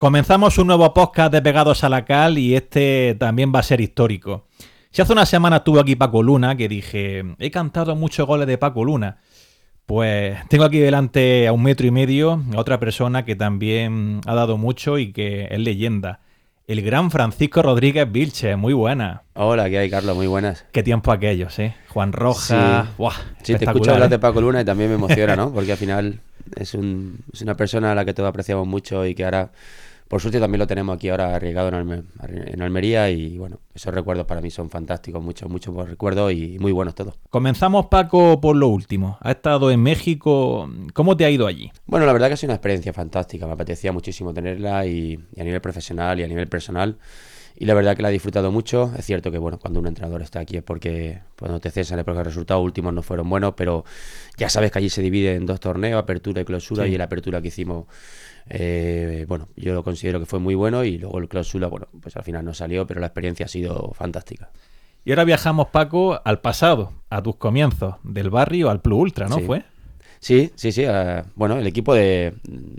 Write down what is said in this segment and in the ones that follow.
Comenzamos un nuevo podcast de Pegados a la Cal y este también va a ser histórico. Si hace una semana estuvo aquí Paco Luna, que dije, he cantado muchos goles de Paco Luna. Pues tengo aquí delante a 1,5 metros a otra persona que también ha dado mucho y que es leyenda. El gran Francisco Rodríguez Vilches, muy buena. Hola, ¿qué hay, Carlos? Muy buenas. Qué tiempo aquellos, ¿eh? Juan Rojas, sí. ¡buah! Sí, te escucho hablar de Paco Luna y también me emociona, ¿no? Porque al final es una persona a la que todos apreciamos mucho y que ahora, por suerte, también lo tenemos aquí ahora arriesgado en Almería y, bueno, esos recuerdos para mí son fantásticos, muchos recuerdos y muy buenos todos. Comenzamos, Paco, por lo último. Has estado en México. ¿Cómo te ha ido allí? Bueno, la verdad que ha sido una experiencia fantástica. Me apetecía muchísimo tenerla y a nivel profesional y a nivel personal. Y la verdad que la he disfrutado mucho. Es cierto que, bueno, cuando un entrenador está aquí es porque cuando te cesan es porque los resultados últimos no fueron buenos, pero ya sabes que allí se divide en 2 torneos, apertura y clausura, sí. Y la apertura que hicimos, bueno, yo lo considero que fue muy bueno y luego el clausura, bueno, pues al final no salió, pero la experiencia ha sido fantástica. Y ahora viajamos, Paco, al pasado, a tus comienzos, del barrio al Plus Ultra, ¿no? Sí. ¿Fue? Sí. Bueno, el equipo de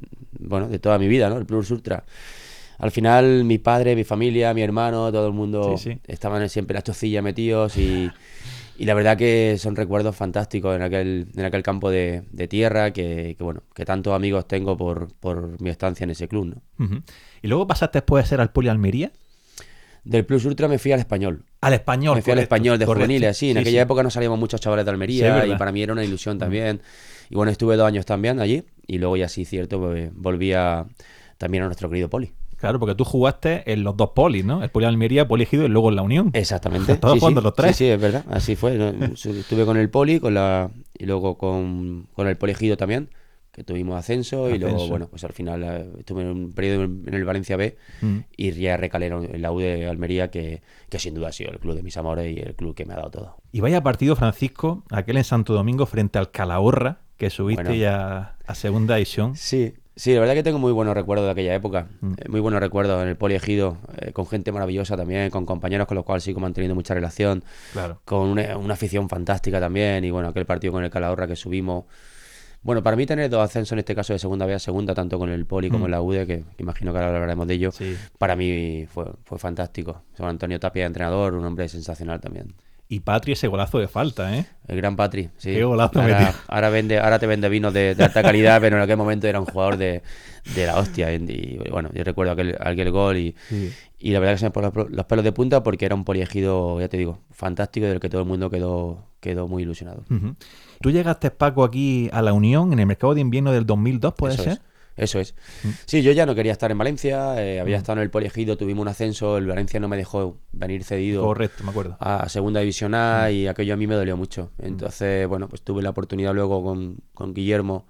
toda mi vida, ¿no? El Plus Ultra. Al final, mi padre, mi familia, mi hermano, todo el mundo estaban siempre en las chocillas metidos y la verdad que son recuerdos fantásticos en aquel campo de tierra que tantos amigos tengo por mi estancia en ese club, ¿no? Uh-huh. ¿Y luego pasaste después de ser al Poli Almería? Del Plus Ultra me fui al Español. Al Español, Me fui al Español de juveniles, sí. En aquella época no salíamos muchos chavales de Almería y para mí era una ilusión también. Y bueno, estuve 2 años también allí y luego ya sí, cierto, pues, volví también a nuestro querido Poli. Claro, porque tú jugaste en los 2 polis, ¿no? El Poli Almería, Poli Ejido y luego en la Unión. Exactamente. Todos jugando los 3. Sí, es verdad. Así fue. Estuve con el Poli y luego con el Poli Ejido también, que tuvimos ascenso. Y luego, bueno, pues al final estuve en un periodo en el Valencia B y ya recalé en la U de Almería, que sin duda ha sido el club de mis amores y el club que me ha dado todo. Y vaya partido, Francisco, aquel en Santo Domingo frente al Calahorra, que subiste ya a segunda división. Sí, la verdad que tengo muy buenos recuerdos de aquella época, muy buenos recuerdos en el Poli Ejido, con gente maravillosa también, con compañeros con los cuales sigo manteniendo mucha relación, con una afición fantástica también, y bueno, aquel partido con el Calahorra que subimos. Bueno, para mí tener 2 ascensos en este caso de segunda B a segunda, tanto con el Poli como en la UDE, que imagino que ahora hablaremos de ello, para mí fue fantástico. Juan Antonio Tapia, entrenador, un hombre sensacional también. Y Patri, ese golazo de falta, ¿eh? El gran Patri, sí. Qué golazo ahora te vende vinos de alta calidad, pero en aquel momento era un jugador de la hostia. Y bueno, yo recuerdo aquel gol y la verdad que se me ponen los pelos de punta porque era un poliegido, ya te digo, fantástico, del que todo el mundo quedó muy ilusionado. Uh-huh. ¿Tú llegaste, Paco, aquí a la Unión en el mercado de invierno del 2002, puede ser? Eso es. Sí, yo ya no quería estar en Valencia, había estado en el Poliegido, tuvimos un ascenso, el Valencia no me dejó venir cedido. Correcto, me acuerdo. A segunda división A y aquello a mí me dolió mucho. Entonces, bueno, pues tuve la oportunidad luego con Guillermo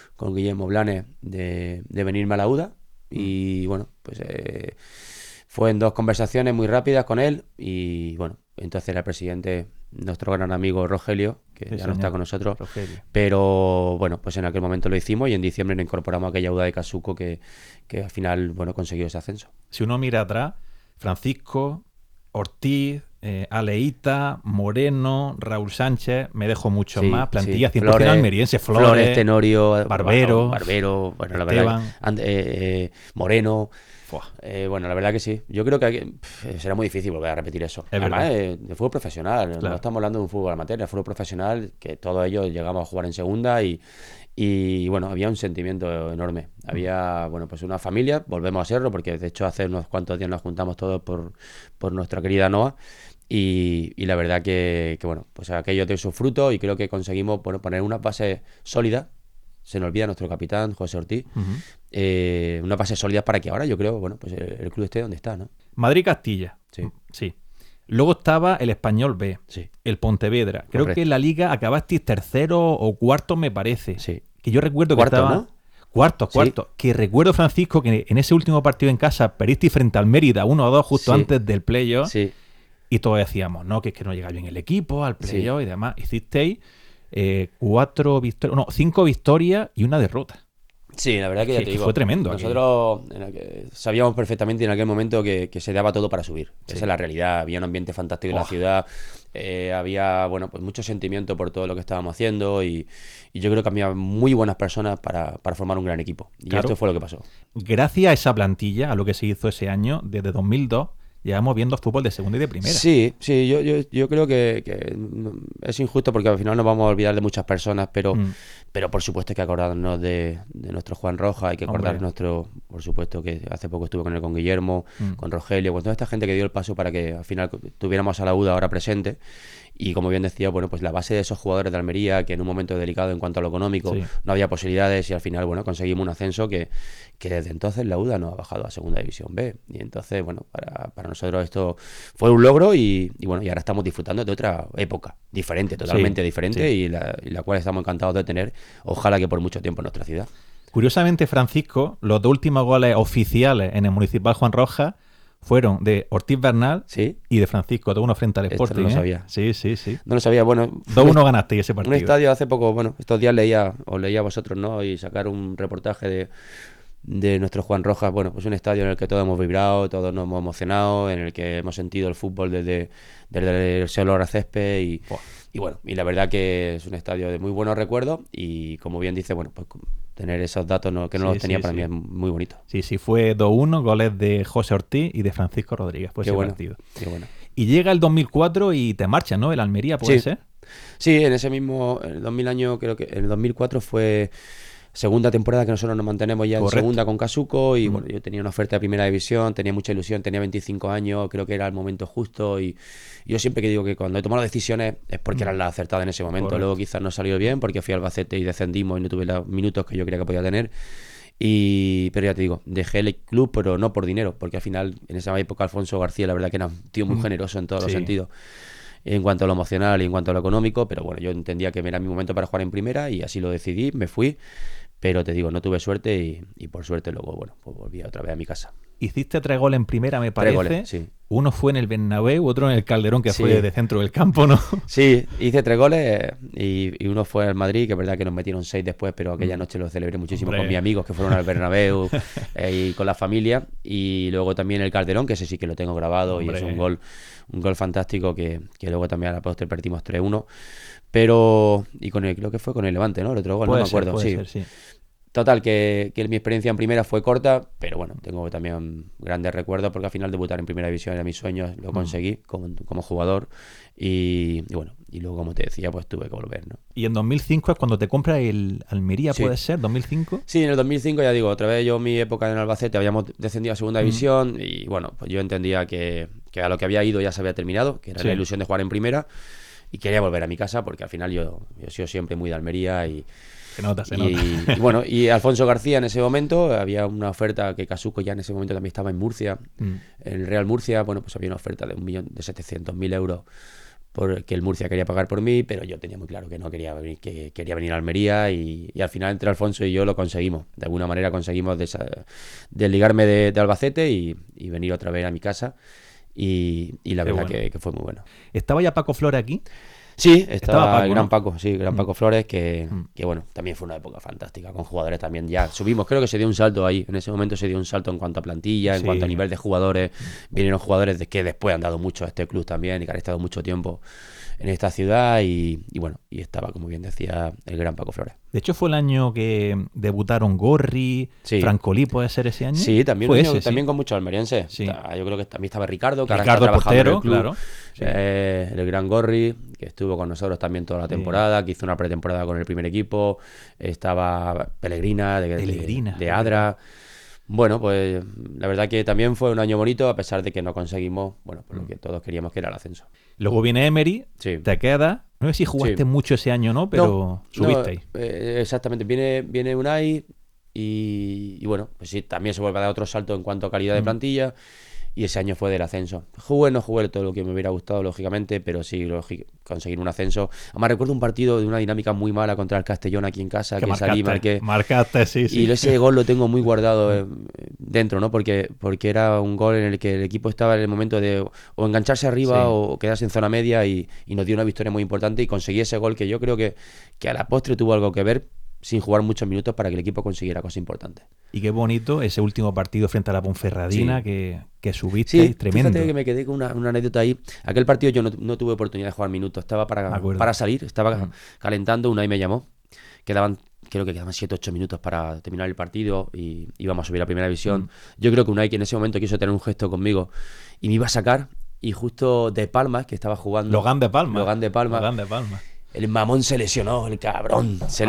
Blanes de venirme a la UDA y bueno, pues fue en 2 conversaciones muy rápidas con él y bueno, entonces era el presidente, nuestro gran amigo Rogelio, que ya no está con nosotros, Rogelio. Pero bueno, pues en aquel momento lo hicimos y en diciembre nos incorporamos a aquella UDA de Casuco que al final, bueno, consiguió ese ascenso. Si uno mira atrás, Francisco, Ortiz, Aleita, Moreno, Raúl Sánchez, me dejo mucho más, plantilla 100% almeriense, Flores, Tenorio, Barbero, bueno, la verdad, Moreno. Bueno, la verdad que sí. Yo creo que será muy difícil volver a repetir eso. Además, de fútbol profesional. Claro. No estamos hablando de un fútbol amateur, de fútbol profesional, que todos ellos llegamos a jugar en segunda y bueno, había un sentimiento enorme. Había, bueno, pues una familia, volvemos a serlo, porque de hecho hace unos cuantos días nos juntamos todos por nuestra querida Noa. Y la verdad que bueno, pues aquello dio su fruto y creo que conseguimos poner una base sólida. Se nos olvida nuestro capitán, José Ortiz. Una base sólida para que ahora, yo creo, bueno, pues el club esté donde está, ¿no? Madrid-Castilla. Sí. Luego estaba el Español B. Sí. El Pontevedra. Creo que en la Liga acabasteis 3º o 4º, me parece. Sí. Que yo recuerdo que estaba... ¿no? Cuarto. Sí. Que recuerdo, Francisco, que en ese último partido en casa perdisteis frente al Mérida 1-2 justo antes del playoff. Sí. Y todos decíamos, no, que es que no llega bien el equipo al playoff y demás. Hicisteis 5 victorias y una derrota. Sí, la verdad que ya te digo. Fue tremendo. Nosotros sabíamos perfectamente en aquel momento que se daba todo para subir. Sí. Esa es la realidad. Había un ambiente fantástico en la ciudad. Había, bueno, pues mucho sentimiento por todo lo que estábamos haciendo y yo creo que había muy buenas personas para formar un gran equipo. Y esto fue lo que pasó. Gracias a esa plantilla, a lo que se hizo ese año, desde 2002, llevamos viendo fútbol de segunda y de primera. Sí, yo creo que es injusto porque al final nos vamos a olvidar de muchas personas, pero por supuesto hay que acordarnos de nuestro Juan Rojas, hay que acordarnos por supuesto que hace poco estuve con él, con Guillermo, con Rogelio, con toda esta gente que dio el paso para que al final tuviéramos a la UDA ahora presente. Y como bien decía, bueno, pues la base de esos jugadores de Almería, que en un momento delicado en cuanto a lo económico no había posibilidades y al final, bueno, conseguimos un ascenso que desde entonces la UDA no ha bajado a Segunda División B. Y entonces, bueno, para nosotros esto fue un logro y bueno, y ahora estamos disfrutando de otra época diferente, totalmente diferente y la cual estamos encantados de tener, ojalá que por mucho tiempo en nuestra ciudad. Curiosamente, Francisco, los 2 últimos goles oficiales en el Municipal Juan Rojas fueron de Ortiz Bernal y de Francisco, 2-1 frente al Sporting. No lo sabía. Sí. No lo sabía, bueno. 2-1 ganaste ese partido. Un estadio hace poco, bueno, estos días leía a vosotros, ¿no? Y sacar un reportaje de nuestro Juan Rojas, bueno, pues un estadio en el que todos hemos vibrado, todos nos hemos emocionado, en el que hemos sentido el fútbol desde el olor a césped y bueno, y la verdad que es un estadio de muy buenos recuerdos y como bien dice, bueno, pues tener esos datos que no los tenía para mí es muy bonito. Sí, fue 2-1, goles de José Ortiz y de Francisco Rodríguez, fue ese partido. Qué bueno. Y llega el 2004 y te marchas, ¿no? El Almería, ¿puede ser? Sí, en ese mismo, el 2000 año, creo que en el 2004 fue segunda temporada que nosotros nos mantenemos ya en segunda con Casuco y bueno, yo tenía una oferta de primera división, tenía mucha ilusión, tenía 25 años, creo que era el momento justo y yo siempre que digo que cuando he tomado decisiones es porque eran las acertadas en ese momento. Correcto. Luego quizás no salió bien porque fui a Albacete y descendimos y no tuve los minutos que yo creía que podía tener. Pero ya te digo, dejé el club, pero no por dinero, porque al final en esa época Alfonso García la verdad que era un tío muy generoso en todos los sentidos, en cuanto a lo emocional y en cuanto a lo económico, pero bueno, yo entendía que era mi momento para jugar en primera y así lo decidí, me fui, pero te digo, no tuve suerte y por suerte luego, bueno, pues volví otra vez a mi casa. Hiciste 3 goles en primera, me parece. 3 goles, sí. Uno fue en el Bernabéu, otro en el Calderón, que fue de centro del campo, ¿no? Sí, hice 3 goles y uno fue al Madrid, que es verdad que nos metieron 6 después, pero aquella noche lo celebré muchísimo con mis amigos que fueron al Bernabéu y con la familia. Y luego también el Calderón, que ese sí que lo tengo grabado y es un gol fantástico que luego también a la postre perdimos 3-1. Pero, creo que fue con el Levante, ¿no? El otro gol, no me acuerdo. Puede ser, sí. Total, que mi experiencia en primera fue corta, pero bueno, tengo también grandes recuerdos porque al final debutar en primera división era mis sueños, lo conseguí como jugador y bueno, y luego como te decía, pues tuve que volver, ¿no? Y en 2005 es cuando te compras el Almería, ¿puede ser? ¿2005? Sí, en el 2005 ya digo, otra vez yo en mi época en Albacete habíamos descendido a segunda división y bueno, pues yo entendía que a lo que había ido ya se había terminado, que era la ilusión de jugar en primera y quería volver a mi casa porque al final yo he sido siempre muy de Almería y Se nota. Y bueno, y Alfonso García en ese momento, había una oferta que Casuco ya en ese momento también estaba en Murcia, en el Real Murcia, bueno, pues había una oferta de 1.700.000 euros porque el Murcia quería pagar por mí, pero yo tenía muy claro que no quería venir, que quería venir a Almería y al final entre Alfonso y yo lo conseguimos. De alguna manera conseguimos desligarme de Albacete y venir otra vez a mi casa y la verdad que fue muy bueno. ¿Estaba ya Paco Flores aquí? Sí, estaba Paco, el gran Paco, Paco Flores, que bueno, también fue una época fantástica, con jugadores también ya subimos, creo que se dio un salto ahí, en ese momento se dio un salto en cuanto a plantilla, en cuanto a nivel de jugadores, vinieron jugadores que después han dado mucho a este club también y que han estado mucho tiempo en esta ciudad y bueno, y estaba, como bien decía, el gran Paco Flores. De hecho fue el año que debutaron Gorri, Francolí, ¿puede ser ese año? Sí, también, también con muchos almerienses. Sí. Yo creo que también estaba Ricardo, que Ricardo ahora está trabajando portero, claro. Sí. El gran Gorri, que estuvo con nosotros también toda la temporada, que hizo una pretemporada con el primer equipo. Estaba Pellegrina, de Adra. Bueno, pues la verdad que también fue un año bonito, a pesar de que no conseguimos, bueno, pues lo que todos queríamos, que era el ascenso. Luego viene Emery, te queda. No sé si jugaste mucho ese año, ¿no? Pero subiste ahí. Exactamente, viene Unai y bueno, pues sí, también se vuelve a dar otro salto en cuanto a calidad de plantilla. Y ese año fue del ascenso. No jugué todo lo que me hubiera gustado, lógicamente, pero sí conseguir un ascenso. Además, recuerdo un partido de una dinámica muy mala contra el Castellón aquí en casa, que salí, marcaste, sí. Y ese gol lo tengo muy guardado dentro, ¿no? Porque era un gol en el que el equipo estaba en el momento de o engancharse arriba o quedarse en zona media y nos dio una victoria muy importante y conseguí ese gol que yo creo que a la postre tuvo algo que ver, sin jugar muchos minutos para que el equipo consiguiera cosas importantes. Y qué bonito ese último partido frente a la Ponferradina, sí, que subiste, sí, tremendo. Fíjate que me quedé con una anécdota ahí. Aquel partido yo no tuve oportunidad de jugar minutos, estaba para salir, estaba calentando, Unai me llamó, creo que quedaban 7-8 minutos para terminar el partido y íbamos a subir a primera división. Yo creo que Unai, que en ese momento quiso tener un gesto conmigo y me iba a sacar, y justo De Palma, que estaba jugando... Logan de Palma. El mamón se lesionó, el cabrón. Se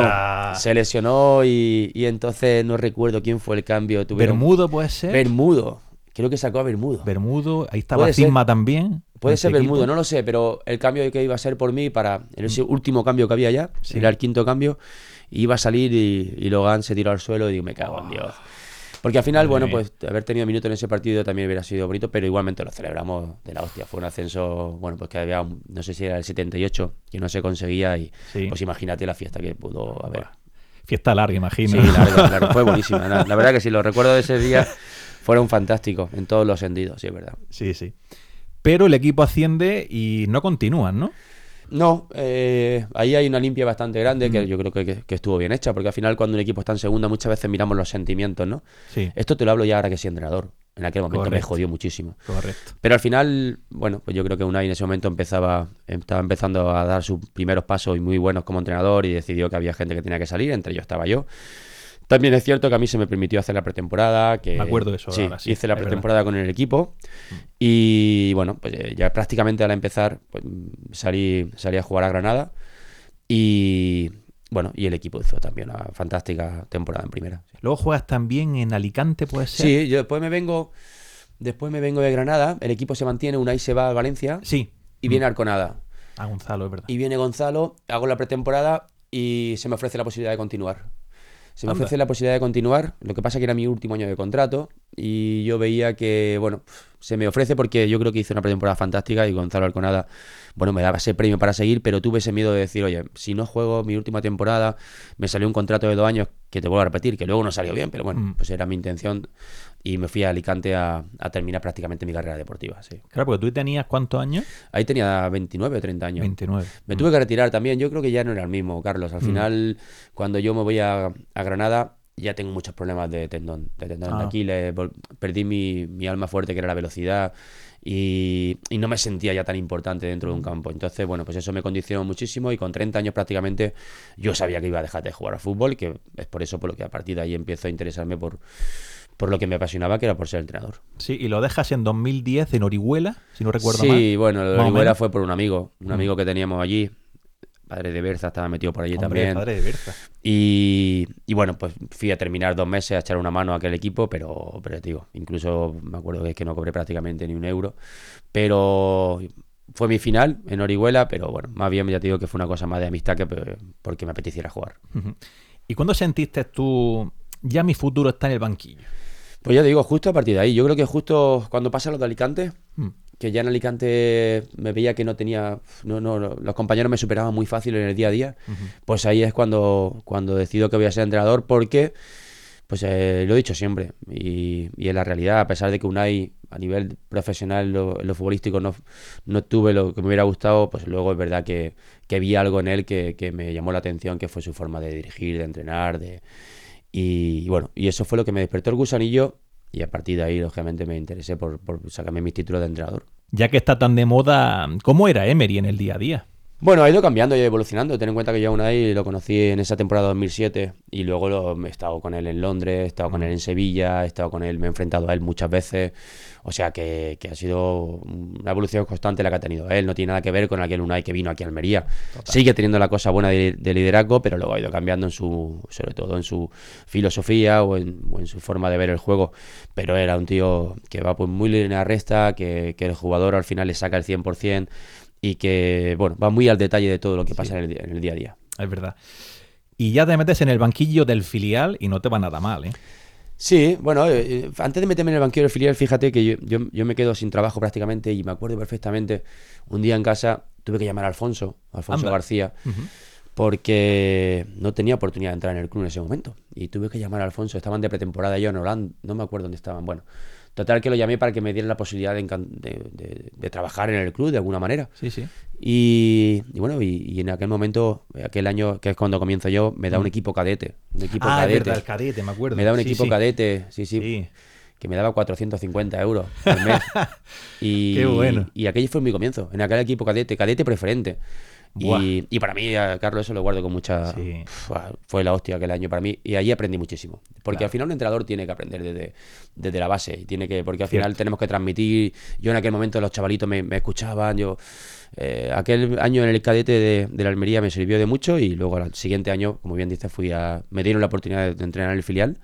lesionó y entonces no recuerdo quién fue el cambio. ¿Bermudo puede ser? Bermudo. Creo que sacó a Bermudo. Ahí estaba Cisma también. Puede ser Bermudo, no lo sé, pero el cambio que iba a ser por mí para ese último cambio que había ya, era el quinto cambio, iba a salir y Logan se tiró al suelo y digo, me cago en Dios. Porque al final, bueno, pues haber tenido minutos en ese partido también hubiera sido bonito, pero igualmente lo celebramos de la hostia. Fue un ascenso, bueno, pues que había, no sé si era el 78, que no se conseguía y pues imagínate la fiesta que pudo haber. Fiesta larga, imagino. Sí, larga, claro, fue buenísima. La verdad que sí, los recuerdos de ese día fueron fantásticos en todos los sentidos, sí, es verdad. Sí. Pero el equipo asciende y no continúan, ¿no? No, ahí hay una limpia bastante grande que yo creo que estuvo bien hecha, porque al final cuando un equipo está en segunda muchas veces miramos los sentimientos, ¿no? Sí. Esto te lo hablo ya ahora que soy entrenador. En aquel momento me jodió muchísimo. Correcto. Pero al final, bueno, pues yo creo que Unai en ese momento estaba empezando a dar sus primeros pasos y muy buenos como entrenador y decidió que había gente que tenía que salir, entre ellos estaba yo. También es cierto que a mí se me permitió hacer la pretemporada. Me acuerdo de eso. Sí, ahora, hice la pretemporada con el equipo y bueno, pues ya prácticamente al empezar pues, salí a jugar a Granada y bueno, y el equipo hizo también una fantástica temporada en primera. Luego juegas también en Alicante, ¿puede ser? Sí, yo después me vengo de Granada, el equipo se mantiene, Unai se va a Valencia y viene Arconada. A Gonzalo, es verdad. Y viene Gonzalo, hago la pretemporada y se me ofrece la posibilidad de continuar. Lo que pasa que era mi último año de contrato y yo veía que, bueno, se me ofrece porque yo creo que hice una pretemporada fantástica y Gonzalo Arconada, bueno, me daba ese premio para seguir, pero tuve ese miedo de decir, oye, si no juego mi última temporada, me salió un contrato de 2 años que te vuelvo a repetir, que luego no salió bien, pero bueno, pues era mi intención y me fui a Alicante a terminar prácticamente mi carrera deportiva, sí. Claro, porque tú tenías ¿cuántos años? Ahí tenía 29 o 30 años. 29. Me tuve que retirar también, yo creo que ya no era el mismo, Carlos. Al final, cuando yo me voy a Granada, ya tengo muchos problemas de tendón de Aquiles, perdí mi alma fuerte que era la velocidad y no me sentía ya tan importante dentro de un campo. Entonces, bueno, pues eso me condicionó muchísimo y con 30 años prácticamente yo sabía que iba a dejar de jugar al fútbol y que es por eso por lo que a partir de ahí empiezo a interesarme por lo que me apasionaba, que era por ser entrenador. Sí, y lo dejas en 2010 en Orihuela, si no recuerdo mal. Sí, bueno, lo de Orihuela fue por un amigo que teníamos allí. Padre de Berza estaba metido por allí también. Padre de Berza. Y bueno, pues fui a terminar 2 meses a echar una mano a aquel equipo, pero digo, incluso me acuerdo que no cobré prácticamente ni un euro. Pero fue mi final en Orihuela, pero bueno, más bien ya te digo que fue una cosa más de amistad que porque me apeteciera jugar. ¿Y cuándo sentiste tú, ya mi futuro está en el banquillo? Pues ya te digo, justo a partir de ahí. Yo creo que justo cuando pasa lo de Alicante, que ya en Alicante me veía que no tenía... No, los compañeros me superaban muy fácil en el día a día. Pues ahí es cuando decido que voy a ser entrenador porque, pues lo he dicho siempre. Y en la realidad, a pesar de que Unai a nivel profesional, lo futbolístico, no tuve lo que me hubiera gustado, pues luego es verdad que vi algo en él que me llamó la atención, que fue su forma de dirigir, de entrenar, Y bueno, y eso fue lo que me despertó el gusanillo y a partir de ahí, lógicamente, me interesé por sacarme mis títulos de entrenador. Ya que está tan de moda, ¿cómo era Emery en el día a día? Bueno, ha ido cambiando y evolucionando. Ten en cuenta que yo Unai lo conocí en esa temporada 2007 y luego he estado con él en Londres, he estado con él en Sevilla, he estado con él, me he enfrentado a él muchas veces. O sea que ha sido una evolución constante la que ha tenido él. No tiene nada que ver con aquel Unai que vino aquí a Almería. Total. Sigue teniendo la cosa buena de liderazgo, pero luego ha ido cambiando sobre todo en su filosofía o en su forma de ver el juego. Pero era un tío que va pues muy línea recta, que el jugador al final le saca el 100%. Y que, bueno, va muy al detalle de todo lo que pasa en el día a día. Es verdad. Y ya te metes en el banquillo del filial y no te va nada mal, ¿eh? Sí, bueno, antes de meterme en el banquillo del filial, fíjate que yo me quedo sin trabajo prácticamente y me acuerdo perfectamente, un día en casa tuve que llamar a Alfonso Anda. García, porque no tenía oportunidad de entrar en el club en ese momento. Y tuve que llamar a Alfonso, estaban de pretemporada yo en Holanda, no me acuerdo dónde estaban. Bueno, total que lo llamé para que me dieran la posibilidad de trabajar en el club de alguna manera. Sí, sí. Y bueno, y en aquel momento, aquel año que es cuando comienzo yo, me da un equipo cadete. Un equipo cadete. Es verdad, el cadete, me acuerdo. Me da un equipo cadete, sí. Que me daba 450 euros al mes. Qué bueno. Y aquello fue mi comienzo, en aquel equipo cadete preferente. Y para mí, Carlos, eso lo guardo con mucha... Sí. Fue la hostia aquel año para mí. Y allí aprendí muchísimo. Porque al final un entrenador tiene que aprender desde la base. Y tiene que, porque al final tenemos que transmitir. Yo en aquel momento los chavalitos me escuchaban. Aquel año en el cadete de la Almería me sirvió de mucho. Y luego al siguiente año, como bien dices, me dieron la oportunidad de entrenar en el filial.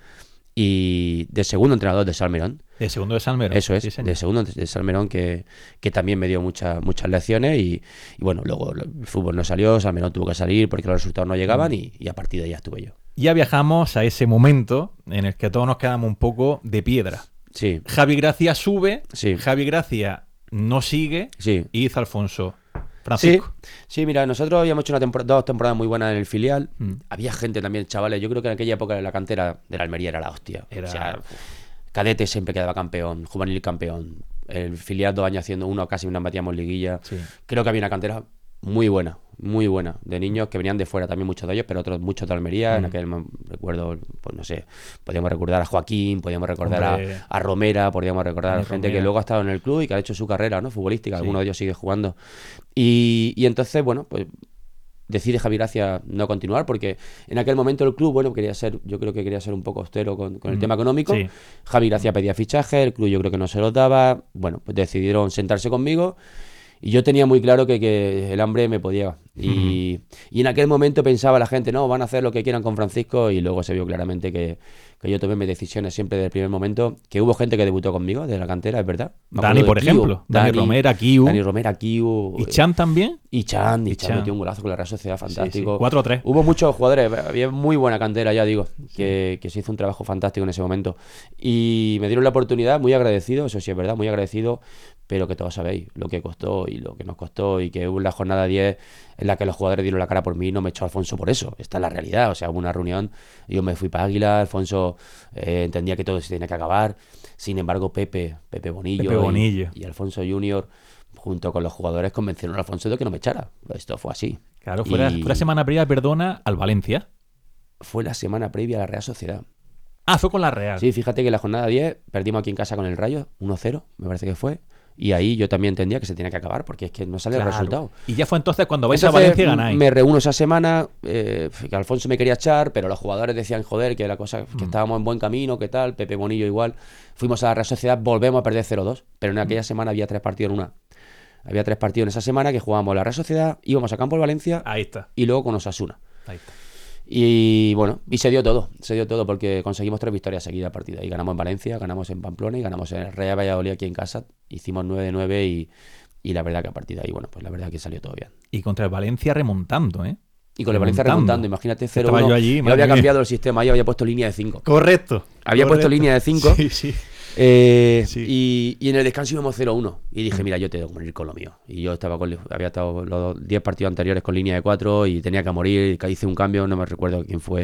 Y de segundo entrenador de Salmerón. De segundo de Salmerón. Eso es, de segundo de Salmerón, que también me dio muchas lecciones. Y bueno, luego el fútbol no salió, Salmerón tuvo que salir porque los resultados no llegaban y a partir de ahí ya estuve yo. Ya viajamos a ese momento en el que todos nos quedamos un poco de piedra. Sí. Javi Gracia sube, sí. Javi Gracia no sigue, sí. Y hizo Alfonso. Francisco. Sí, mira, nosotros habíamos hecho 2 temporadas muy buenas en el filial. Había gente también, chavales. Yo creo que en aquella época la cantera de la Almería era la hostia. O sea, cadete siempre quedaba campeón, juvenil campeón. El filial 2 años haciendo uno, casi nos metíamos liguilla. Sí. Creo que había una cantera muy buena, de niños que venían de fuera también, muchos de ellos, pero otros muchos de Almería. En aquel recuerdo, pues no sé, podíamos recordar a Joaquín, podíamos recordar a Romera, podíamos recordar a gente que luego ha estado en el club y que ha hecho su carrera, ¿no?, futbolística. Sí. Alguno de ellos sigue jugando. Y entonces, bueno, pues decide Javi Gracia no continuar porque en aquel momento el club, bueno, yo creo que quería ser un poco austero con el tema económico. Sí. Javi Gracia pedía fichaje, el club yo creo que no se lo daba. Bueno, pues decidieron sentarse conmigo. Y yo tenía muy claro que el hambre me podía. Y en aquel momento pensaba la gente, no, van a hacer lo que quieran con Francisco. Y luego se vio claramente que yo tomé mis decisiones siempre desde el primer momento. Que hubo gente que debutó conmigo desde la cantera, es verdad. Dani, por ejemplo. Dani Romera, Kiu. ¿Y Chan también? Y Chan metió un golazo con la Real Sociedad, fantástico. Sí, 4-3. Hubo muchos jugadores, había muy buena cantera, ya digo, que se hizo un trabajo fantástico en ese momento. Y me dieron la oportunidad, muy agradecido, eso sí es verdad, muy agradecido. Pero que todos sabéis lo que costó y lo que nos costó, y que hubo la jornada 10 en la que los jugadores dieron la cara por mí y no me echó Alfonso por eso. Esta es la realidad. O sea, hubo una reunión, yo me fui para Águila, Alfonso entendía que todo se tenía que acabar. Sin embargo, Pepe Bonillo. Y Alfonso Junior, junto con los jugadores, convencieron a Alfonso de que no me echara. Esto fue así. Claro, fue la semana previa, al Valencia. Fue la semana previa a la Real Sociedad. Ah, fue con la Real. Sí, fíjate que en la jornada 10 perdimos aquí en casa con el Rayo, 1-0, me parece que fue. Y ahí yo también entendía que se tenía que acabar porque es que no sale el resultado. Y ya fue entonces cuando vais a Valencia y ganáis. Me reúno esa semana, que Alfonso me quería echar, pero los jugadores decían, joder, que la cosa, que estábamos en buen camino, que tal, Pepe Bonillo igual. Fuimos a la Real Sociedad, volvemos a perder 0-2, pero en aquella semana había 3 partidos en una. Había 3 partidos en esa semana que jugábamos la Real Sociedad, íbamos a campo de Valencia. Ahí está. Y luego con Osasuna. Ahí está. Y bueno, y se dio todo porque conseguimos 3 victorias seguidas a partida. Y ganamos en Valencia, ganamos en Pamplona y ganamos en el Real Valladolid aquí en casa. Hicimos 9-9 y la verdad que a partir de ahí, bueno, pues la verdad que salió todo bien. Y contra el Valencia remontando, ¿eh? Y con el Valencia remontando, imagínate 0-1. Yo había cambiado el sistema, yo había puesto línea de 5. Correcto. Había puesto línea de 5. Sí. Y en el descanso íbamos 0-1 y dije, mira, yo tengo que morir con lo mío. Y yo había estado los 10 partidos anteriores con línea de 4 y tenía que morir, hice un cambio, no me recuerdo quién fue.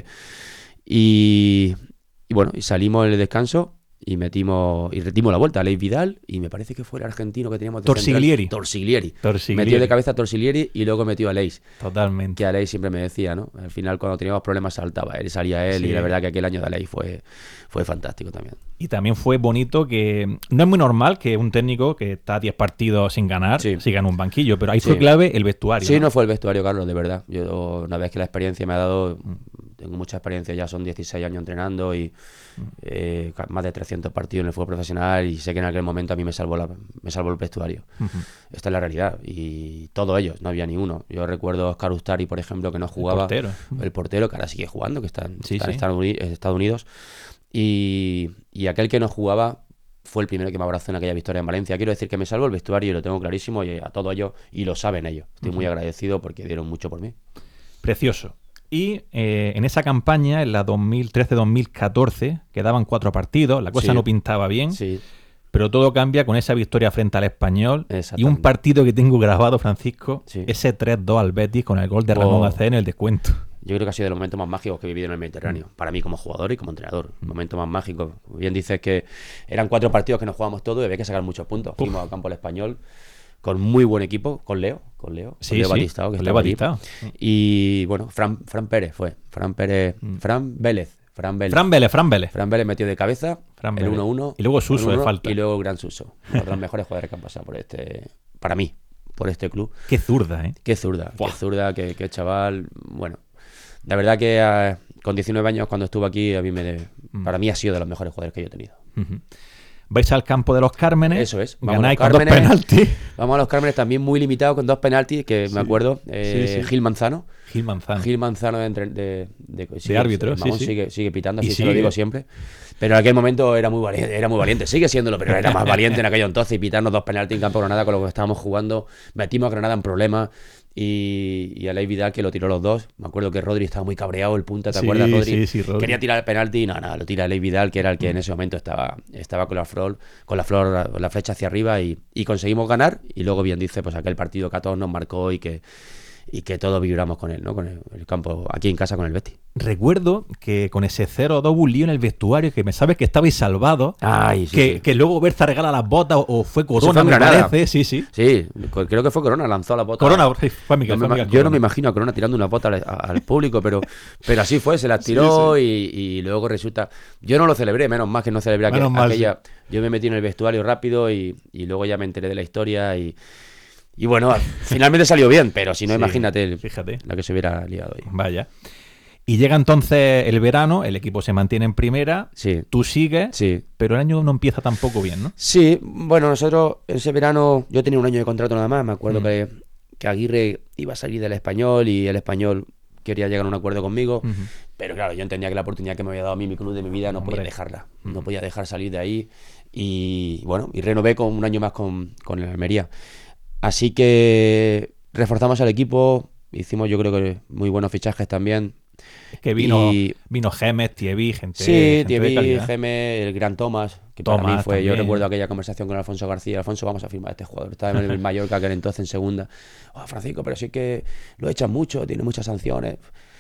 Y bueno, y salimos en el descanso y metimos la vuelta a Leis Vidal y me parece que fue el argentino que teníamos de Torsiglieri. Metió de cabeza a Torsiglieri y luego metió a Leis. Totalmente. Que a Leis siempre me decía, ¿no? Al final cuando teníamos problemas saltaba él, salía él. Sí. Y la verdad que aquel año de Leis fue fantástico también. Y también fue bonito que no es muy normal que un técnico que está 10 partidos sin ganar siga en un banquillo, pero ahí fue clave el vestuario. Sí, no fue el vestuario, Carlos, de verdad. Yo una vez que la experiencia me ha dado, tengo mucha experiencia, ya son 16 años entrenando y más de 300 partidos en el fútbol profesional y sé que en aquel momento a mí me salvó el vestuario. Esta es la realidad y todos ellos, no había ni uno. Yo recuerdo a Oscar Ustari, por ejemplo, que no jugaba. El portero, que ahora sigue jugando, que está en Estados Unidos. Y aquel que no jugaba fue el primero que me abrazó en aquella victoria en Valencia. Quiero decir que me salvó el vestuario y lo tengo clarísimo y a todos ellos, y lo saben ellos. Estoy muy agradecido porque dieron mucho por mí. Precioso. Y en esa campaña, en la 2013-2014, quedaban 4 partidos, la cosa no pintaba bien. Sí. Pero todo cambia con esa victoria frente al Español y un partido que tengo grabado, Francisco, ese 3-2 al Betis con el gol de Ramón Acé en el descuento. Yo creo que ha sido de los momentos más mágicos que he vivido en el Mediterráneo. Para mí como jugador y como entrenador. El momento más mágico. Bien dices que eran 4 partidos que nos jugamos todos y había que sacar muchos puntos. Fuimos al campo del Español con muy buen equipo, con Leo Batistao, que estaba allí. Y bueno, Fran Vélez. Fran Vélez metió de cabeza el 1-1. Y luego Suso de falta. Y luego el gran Suso. Uno de los mejores jugadores que han pasado para mí, por este club. Qué zurda, ¿eh? Qué zurda, qué chaval. Bueno, la verdad que con 19 años cuando estuve aquí, para mí ha sido de los mejores jugadores que yo he tenido. Vais al campo de los Cármenes. Eso es. Ganáis con 2 penaltis. Vamos a los Cármenes también muy limitados con 2 penaltis, que me acuerdo. Gil Manzano de árbitro. Sigue pitando, así se lo digo siempre. Pero en aquel momento era muy valiente, sigue siéndolo, pero era más valiente en aquello entonces. Y pitarnos 2 penaltis en campo de Granada con lo que estábamos jugando. Metimos a Granada en problemas. Y a Aleix Vidal, que lo tiró los dos. Me acuerdo que Rodri estaba muy cabreado, el punta, ¿te acuerdas, Rodri? Sí, Rodri. Quería tirar el penalti y nada, lo tira Aleix Vidal, que era el que en ese momento estaba con la flecha hacia arriba y conseguimos ganar. Y luego, bien dice, pues aquel partido que a todos nos marcó y que todos vibramos con él, ¿no? Con el campo, aquí en casa con el Betis. Recuerdo que con ese 0-2 un lío en el vestuario, que me sabes que estabais salvados. Que luego Berza regala las botas, o fue Corona, me parece. Sí, creo que fue Corona, lanzó las botas. Corona, fue Miguel. Yo no me imagino a Corona tirando una bota al público, pero así fue, se las tiró y luego resulta... Yo no lo celebré, menos mal que no celebré aquella... Yo me metí en el vestuario rápido y luego ya me enteré de la historia y bueno, finalmente salió bien, pero si no, imagínate la que se hubiera liado ahí. Vaya. Y llega entonces el verano, el equipo se mantiene en primera, tú sigues, pero el año no empieza tampoco bien, ¿no? Sí, bueno, nosotros ese verano, yo tenía un año de contrato nada más, me acuerdo que Aguirre iba a salir del Español y el Español quería llegar a un acuerdo conmigo, pero claro, yo entendía que la oportunidad que me había dado a mí mi club de mi vida no podía dejarla, no podía dejar salir de ahí y bueno, y renové con un año más con el Almería. Así que reforzamos al equipo, hicimos yo creo que muy buenos fichajes también. Que vino Gémez, Thierry, gente. Sí, Thierry, Gémez, el gran Tomás, que para mí fue. También. Yo recuerdo aquella conversación con Alfonso García. Alfonso, vamos a firmar a este jugador. Estaba en el Mallorca, que era entonces en segunda. Francisco, pero sí que lo echan mucho, tiene muchas sanciones.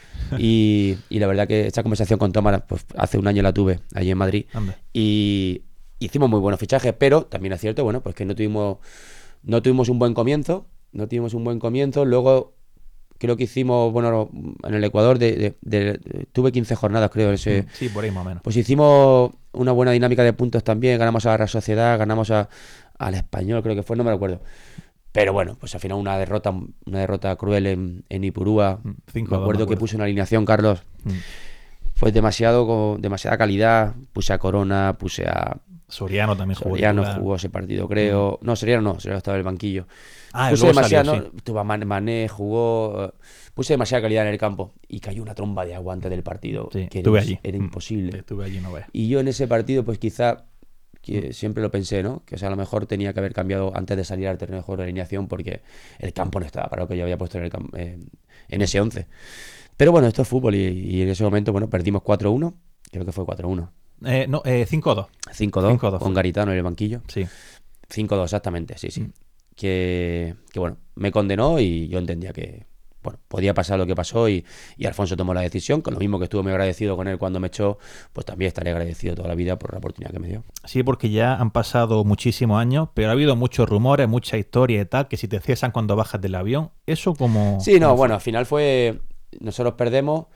Y la verdad que esta conversación con Tomás, pues hace un año la tuve allí en Madrid. Y hicimos muy buenos fichajes, pero también es cierto, bueno, pues que no tuvimos un buen comienzo. Luego creo que hicimos, bueno, en el Ecuador tuve 15 jornadas, creo. Sí, por ahí más o menos. Pues hicimos una buena dinámica de puntos también. Ganamos a la Real Sociedad, ganamos al Español, creo que fue, no me recuerdo. Pero bueno, pues al final una derrota cruel en Ipurúa. Me acuerdo que puse una alineación, Carlos. Fue demasiada calidad. Puse a Corona, puse a... Soriano también jugó. Soriano jugó ese partido, creo. No, Soriano estaba en el banquillo. Puse demasiado, Mané jugó. Puse demasiada calidad en el campo y cayó una tromba de agua antes del partido. Sí, que era imposible. Estuve allí, no ves. Y yo en ese partido, pues quizá, que siempre lo pensé, ¿no? Que a lo mejor tenía que haber cambiado antes de salir al terreno de juego de alineación porque el campo no estaba para lo que yo había puesto en ese 11. Pero bueno, esto es fútbol y en ese momento, bueno, perdimos 4-1. Creo que fue 4-1. 5-2. 5-2 con Garitano en el banquillo. Sí. 5-2, exactamente, sí. Que bueno, me condenó y yo entendía que bueno, podía pasar lo que pasó y Alfonso tomó la decisión, con lo mismo que estuve muy agradecido con él cuando me echó, pues también estaré agradecido toda la vida por la oportunidad que me dio. Sí, porque ya han pasado muchísimos años, pero ha habido muchos rumores, mucha historia y tal, que si te cesan cuando bajas del avión, eso como... Sí, no, bueno, al final fue... Nosotros perdemos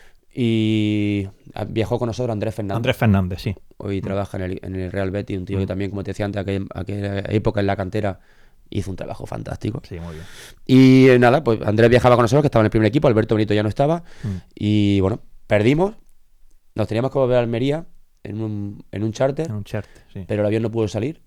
y viajó con nosotros Andrés Fernández, sí. Hoy trabaja en el Real Betis, un tío que también, como te decía antes, aquella época en la cantera hizo un trabajo fantástico. Sí, muy bien. Y nada, pues Andrés viajaba con nosotros, que estaba en el primer equipo, Alberto Benito ya no estaba. Y bueno, perdimos. Nos teníamos que volver a Almería en un charter. Sí. Pero el avión no pudo salir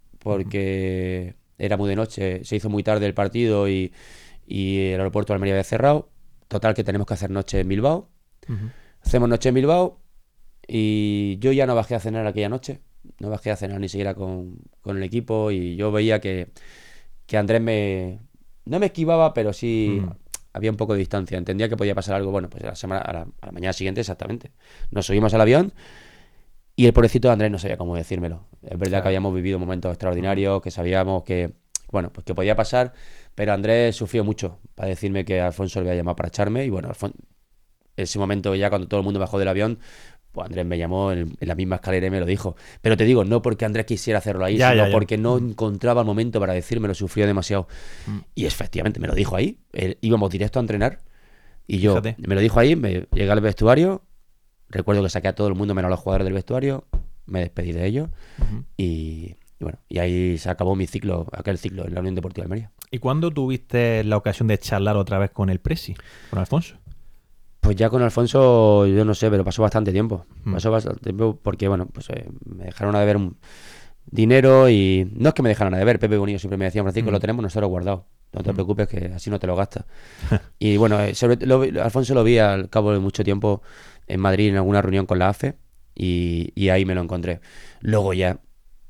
porque era muy de noche. Se hizo muy tarde el partido y el aeropuerto de Almería había cerrado. Total, que tenemos que hacer noche en Bilbao. Hacemos noche en Bilbao y yo ya no bajé a cenar aquella noche. No bajé a cenar ni siquiera con el equipo y yo veía que Andrés no me esquivaba, pero sí había un poco de distancia. Entendía que podía pasar algo. Bueno, pues a la mañana siguiente exactamente. Nos subimos al avión Y el pobrecito de Andrés no sabía cómo decírmelo. Es verdad que habíamos vivido momentos extraordinarios, que sabíamos que, bueno, pues que podía pasar, pero Andrés sufrió mucho para decirme que Alfonso le había llamado para echarme. Y bueno, ese momento ya cuando todo el mundo bajó del avión, pues Andrés me llamó en la misma escalera y me lo dijo. Pero te digo, no porque Andrés quisiera hacerlo ahí, sino porque no encontraba el momento para decírmelo, sufrió demasiado. Y efectivamente me lo dijo ahí. Íbamos directo a entrenar y yo me lo dijo ahí, me llegué al vestuario. Recuerdo que saqué a todo el mundo menos a los jugadores del vestuario, me despedí de ellos y bueno, y ahí se acabó aquel ciclo en la Unión Deportiva de Almería. ¿Y cuándo tuviste la ocasión de charlar otra vez con el Presi, con Alfonso? Pues ya con Alfonso, yo no sé, pero pasó bastante tiempo. Pasó bastante tiempo porque, bueno, pues me dejaron a deber un dinero y no es que me dejaran a deber. Pepe Bonillo siempre me decía, Francisco, lo tenemos nosotros guardado. No te preocupes que así no te lo gastas. Y bueno, Alfonso lo vi al cabo de mucho tiempo en Madrid en alguna reunión con la AFE y ahí me lo encontré. Luego ya,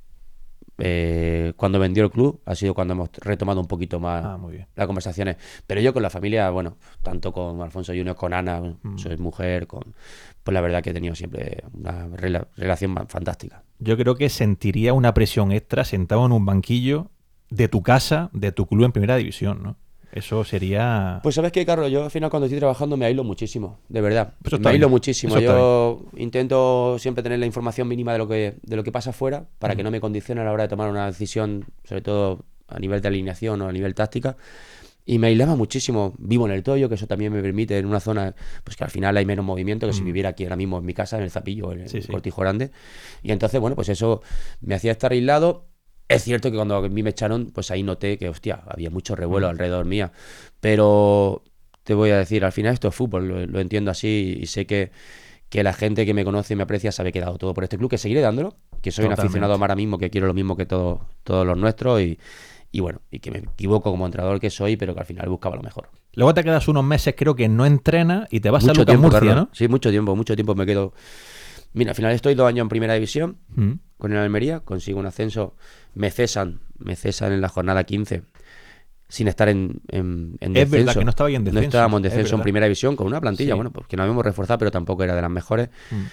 cuando vendió el club, ha sido cuando hemos retomado un poquito más las conversaciones. Pero yo con la familia, bueno, tanto con Alfonso Junior, con Ana, su mujer, pues la verdad que he tenido siempre una relación fantástica. Yo creo que sentiría una presión extra sentado en un banquillo de tu casa, de tu club en primera división, ¿no? Eso sería... Pues sabes qué, Carlos, yo al final cuando estoy trabajando me aíslo muchísimo, de verdad. Me aíslo muchísimo. Yo intento siempre tener la información mínima de lo que pasa afuera para que no me condicione a la hora de tomar una decisión, sobre todo a nivel de alineación o a nivel táctica. Y me aislaba muchísimo. Vivo en el Toyo, que eso también me permite en una zona pues que al final hay menos movimiento que si viviera aquí ahora mismo en mi casa, en el Zapillo, en el Cortijo Grande. Y entonces, bueno, pues eso me hacía estar aislado. Es cierto que cuando a mí me echaron, pues ahí noté que, hostia, había mucho revuelo alrededor mía. Pero te voy a decir, al final esto es fútbol, lo entiendo así y sé que la gente que me conoce y me aprecia sabe que he dado todo por este club, que seguiré dándolo, que soy un aficionado ahora mismo, que quiero lo mismo que todos los nuestros y bueno, y que me equivoco como entrenador que soy, pero que al final buscaba lo mejor. Luego te quedas unos meses, creo que no entrenas y te vas a Lucas Murcia, Carlos, ¿no? Sí, mucho tiempo me quedo. Mira, al final estoy 2 años en primera división con el Almería, consigo un ascenso, me cesan en la jornada 15 sin estar en descenso. Es verdad que no estaba en descenso. No estábamos en descenso en primera división con una plantilla, bueno, pues que nos habíamos reforzado, pero tampoco era de las mejores.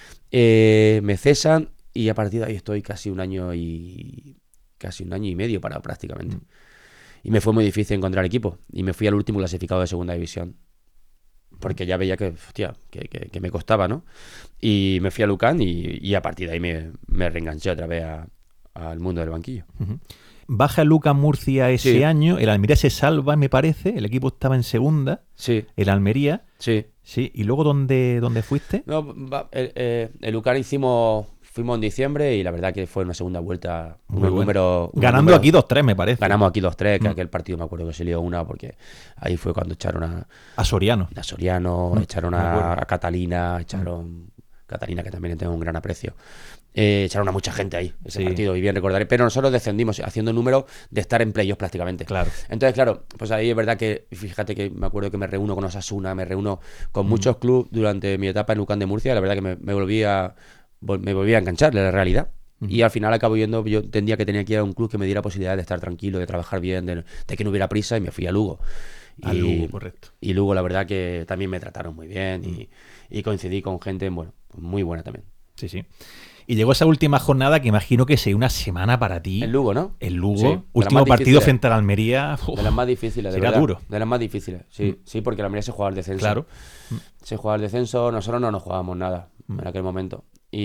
Me cesan y a partir de ahí estoy casi un año y medio parado prácticamente. Y me fue muy difícil encontrar equipo y me fui al último clasificado de segunda división. Porque ya veía que, hostia, que me costaba, ¿no? Y me fui a Lucan y a partir de ahí me reenganché otra vez al mundo del banquillo. Baja Lucas Murcia ese año, el Almería se salva, me parece, el equipo estaba en segunda, el Almería. Sí. ¿Y luego dónde fuiste? No, el Lucan fuimos en diciembre y la verdad que fue una segunda vuelta. Ganando aquí 2-3, me parece. Ganamos aquí 2-3, que aquel partido me acuerdo que se lió una porque ahí fue cuando echaron a Soriano. Echaron a Catalina, Catalina, que también tengo un gran aprecio. Echaron a mucha gente ahí, ese partido, y bien recordaré. Pero nosotros descendimos haciendo número de estar en playoffs prácticamente. Claro. Entonces, claro, pues ahí es verdad que, fíjate que me acuerdo que me reúno con Osasuna, me reúno con muchos clubes durante mi etapa en Lucan de Murcia. La verdad que me volví a enganchar de la realidad. Y al final acabo yendo, yo entendía que tenía que ir a un club que me diera posibilidad de estar tranquilo, de trabajar bien, de que no hubiera prisa, y me fui a Lugo. Lugo, correcto. Y Lugo, la verdad que también me trataron muy bien y coincidí con gente, bueno, muy buena también. Sí. Y llegó esa última jornada que imagino que sería una semana para ti. En Lugo, ¿no? En Lugo. Último partido frente al Almería. De las más difíciles, de verdad. Duro. De las más difíciles, sí, porque el Almería se jugaba el descenso. Claro. Se jugaba el descenso, nosotros no nos jugábamos nada en aquel momento.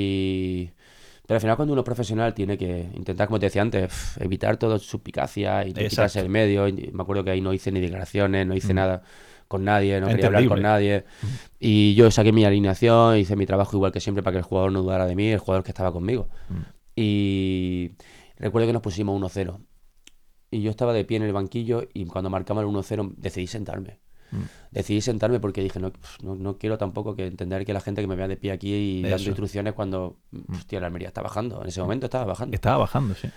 Pero al final cuando uno es profesional tiene que intentar, como te decía antes, evitar toda suspicacia y quitarse el medio. Y me acuerdo que ahí no hice ni declaraciones, no hice nada con nadie, no quería hablar con nadie. Y yo saqué mi alineación, hice mi trabajo igual que siempre para que el jugador no dudara de mí, el jugador que estaba conmigo. Y recuerdo que nos pusimos 1-0. Y yo estaba de pie en el banquillo y cuando marcamos el 1-0 decidí sentarme. Decidí sentarme porque dije, no quiero tampoco que entender que la gente que me vea de pie aquí y dando instrucciones cuando, hostia, la Almería está bajando. En ese momento estaba bajando. Estaba bajando, sí.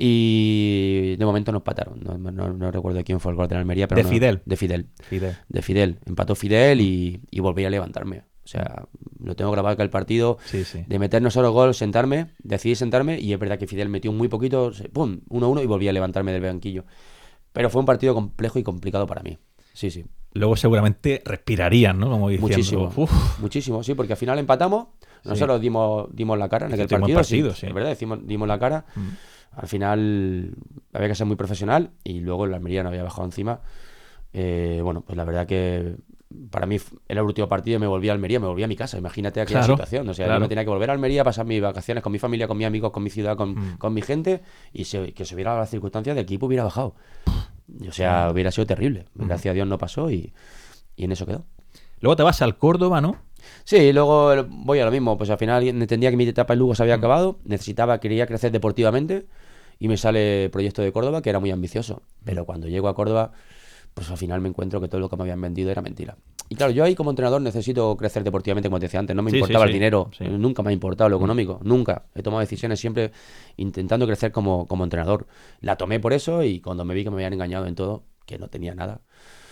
Y de momento nos empataron. No recuerdo quién fue el gol de la Almería, pero De Fidel. Empató Fidel y volví a levantarme. O sea, lo tengo grabado acá el partido. De meternos solo gol, decidí sentarme y es verdad que Fidel metió muy poquito, ¡pum! 1-1 y volví a levantarme del banquillo. Pero fue un partido complejo y complicado para mí. Sí. Luego seguramente respirarían, ¿no? Como diciendo, muchísimo, sí, porque al final empatamos, Nosotros dimos la cara en aquel partido, sí. Es verdad, dimos la cara. Al final había que ser muy profesional y luego el Almería no había bajado encima. Bueno, pues la verdad que para mí era el último partido y me volví a Almería, me volví a mi casa. Imagínate aquella situación. O sea, yo me tenía que volver a Almería, pasar mis vacaciones con mi familia, con mis amigos, con mi ciudad, con mi gente, y que se hubiera dado las circunstancias del equipo hubiera bajado. O sea, hubiera sido terrible. Gracias a Dios no pasó y en eso quedó. Luego te vas al Córdoba, ¿no? Sí, luego voy a lo mismo. Pues al final entendía que mi etapa en Lugo se había acabado, quería crecer deportivamente y me sale el proyecto de Córdoba, que era muy ambicioso. Pero cuando llego a Córdoba, pues al final me encuentro que todo lo que me habían vendido era mentira. Y claro, yo ahí como entrenador necesito crecer deportivamente, como te decía antes. No me importaba el dinero, nunca me ha importado lo económico, nunca. He tomado decisiones siempre intentando crecer como entrenador. La tomé por eso y cuando me vi que me habían engañado en todo, que no tenía nada,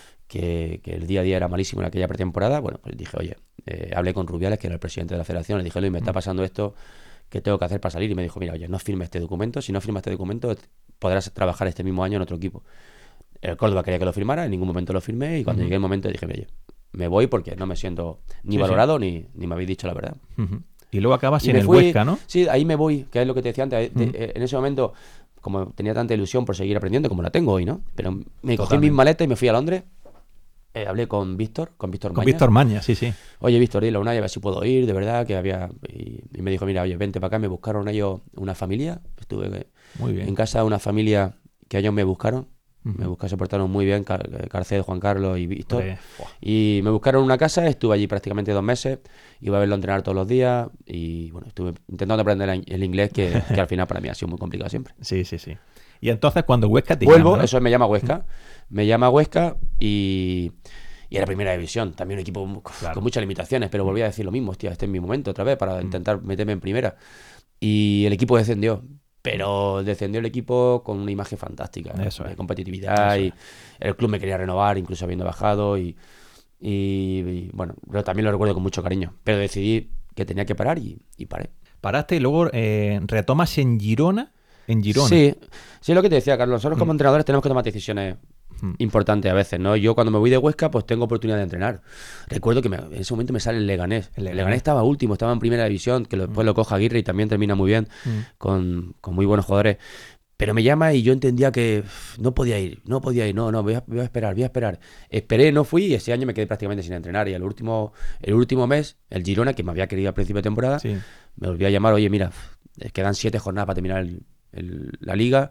que el día a día era malísimo en aquella pretemporada, bueno, pues dije, oye, hablé con Rubiales, que era el presidente de la federación, le dije, Luis, me está pasando esto, ¿qué tengo que hacer para salir? Y me dijo, mira, oye, no firmes este documento, si no firmas este documento podrás trabajar este mismo año en otro equipo. El Córdoba quería que lo firmara, en ningún momento lo firmé y cuando llegué el momento dije, oye, me voy porque no me siento ni valorado ni me habéis dicho la verdad. Y luego acabas en el Huesca, ¿no? Sí, ahí me voy, que es lo que te decía antes. En ese momento, como tenía tanta ilusión por seguir aprendiendo, como la tengo hoy, ¿no? Pero me cogí mis maletas y me fui a Londres. Hablé con Víctor Mañas. Con Víctor Mañas, sí. Oye, Víctor, dile a Unai a ver si puedo ir, de verdad, que había... Y me dijo, mira, oye, vente para acá. Me buscaron ellos una familia. Estuve muy bien. En casa de una familia que ellos me buscaron. Se portaron muy bien, Carcel, Juan Carlos y Víctor. Y me buscaron una casa, estuve allí prácticamente 2 meses. Iba a verlo entrenar todos los días. Y bueno, estuve intentando aprender el inglés, que al final para mí ha sido muy complicado siempre. Sí. Y entonces cuando Huesca te vuelvo, llama, ¿no? Eso me llama Huesca. Me llama Huesca y era primera división. También un equipo con muchas limitaciones, pero volví a decir lo mismo. Hostia, este es mi momento otra vez para intentar meterme en primera. Y el equipo descendió. Pero descendió el equipo con una imagen fantástica, de competitividad. Y el club me quería renovar, incluso habiendo bajado. Y bueno, pero también lo recuerdo con mucho cariño. Pero decidí que tenía que parar y paré. Paraste y luego retomas en Girona. Sí, es lo que te decía, Carlos. Nosotros como entrenadores tenemos que tomar decisiones importantes a veces, ¿no? Yo cuando me voy de Huesca, pues tengo oportunidad de entrenar. Recuerdo que en ese momento me sale el Leganés. El Leganés estaba último, estaba en primera división, que después lo coja Aguirre y también termina muy bien, con muy buenos jugadores. Pero me llama y yo entendía que no podía ir, voy a esperar. Esperé, no fui y ese año me quedé prácticamente sin entrenar. Y el último mes, el Girona, que me había querido al principio de temporada, me volvió a llamar, oye, mira, quedan 7 jornadas para terminar la liga.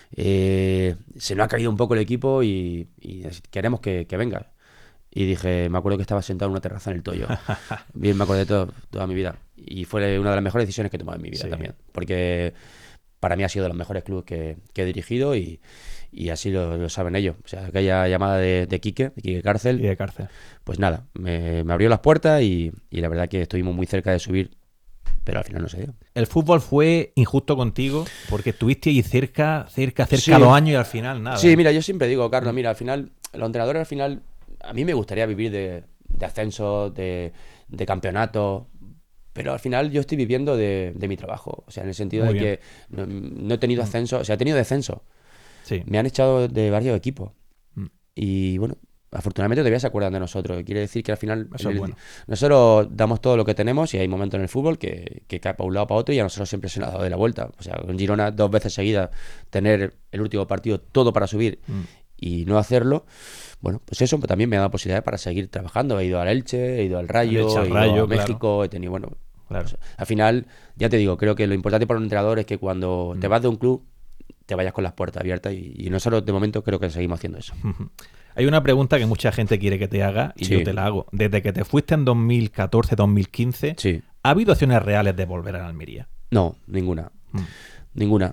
Se nos ha caído un poco el equipo y queremos que vengas. Y dije, me acuerdo que estaba sentado en una terraza en el Toyo. Bien, me acordé de toda mi vida. Y fue una de las mejores decisiones que he tomado en mi vida también. Porque para mí ha sido de los mejores clubes que he dirigido y así lo saben ellos. O sea, aquella llamada de Quique Cárcel. Y de Cárcel. Pues nada, me abrió las puertas y la verdad que estuvimos muy cerca de subir, pero al final no se dio. El fútbol fue injusto contigo porque estuviste ahí cerca 2 años y al final nada. Sí, mira, yo siempre digo, Carlos, mira, al final, los entrenadores al final, a mí me gustaría vivir de ascensos, de campeonatos, pero al final yo estoy viviendo de mi trabajo. O sea, en el sentido de que no he tenido ascenso, o sea, he tenido descenso. Sí. Me han echado de varios equipos. Y bueno, afortunadamente todavía se acuerdan de nosotros. Quiere decir que al final nosotros damos todo lo que tenemos y hay momentos en el fútbol que cae para un lado para otro y a nosotros siempre se nos ha dado de la vuelta. O sea, con Girona 2 veces seguidas tener el último partido todo para subir y no hacerlo, bueno, pues eso también me ha dado posibilidades para seguir trabajando. He ido al Elche, he ido al Rayo, he ido a México, he tenido, bueno, pues, al final, ya te digo, creo que lo importante para un entrenador es que cuando te vas de un club te vayas con las puertas abiertas y nosotros de momento creo que seguimos haciendo eso. Hay una pregunta que mucha gente quiere que te haga y yo te la hago. Desde que te fuiste en 2014-2015, ¿ha habido opciones reales de volver a Almería? No, ninguna. Ninguna.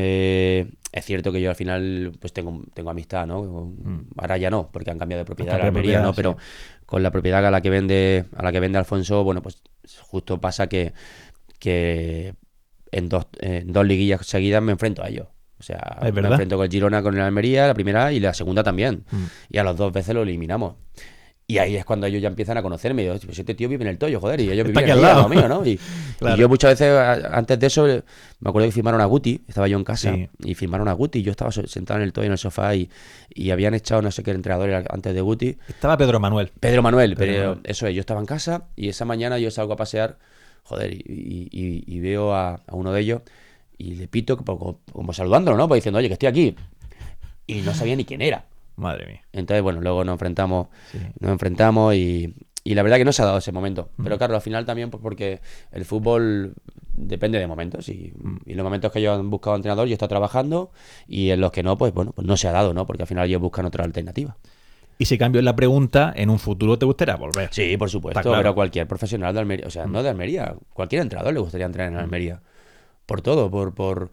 Es cierto que yo al final pues tengo amistad, ¿no? Ahora ya no, porque han cambiado de propiedad a Almería, ¿no? Pero con la propiedad a la que vende Alfonso, bueno, pues justo pasa que en dos liguillas seguidas me enfrento a ellos. O sea, me enfrento con el Girona, con el Almería, la primera y la segunda también. Y a las 2 veces lo eliminamos. Y ahí es cuando ellos ya empiezan a conocerme. Y yo, pues este tío vive en el Toyo, joder. Y ellos vivían aquí al lado mío, ¿no? Y yo muchas veces, antes de eso, me acuerdo que firmaron a Guti. Estaba yo en casa y firmaron a Guti. Yo estaba sentado en el Toyo, en el sofá y habían echado no sé qué entrenador antes de Guti. Estaba Pedro Manuel. Pero eso es, yo estaba en casa y esa mañana yo salgo a pasear joder, y veo a uno de ellos y le pito como saludándolo, ¿no? Pues diciendo, oye, que estoy aquí. Y no sabía ni quién era. Madre mía. Entonces, bueno, luego nos enfrentamos y la verdad que no se ha dado ese momento. Pero claro, al final también pues porque el fútbol depende de momentos y los momentos que ellos han buscado entrenador yo he estado trabajando y en los que no, pues bueno, pues no se ha dado, ¿no? Porque al final ellos buscan otra alternativa. Y si cambio la pregunta, ¿en un futuro te gustaría volver? Sí, por supuesto, claro. Pero cualquier profesional de Almería, o sea, no de Almería, cualquier entrenador le gustaría entrenar en Almería. Por todo, por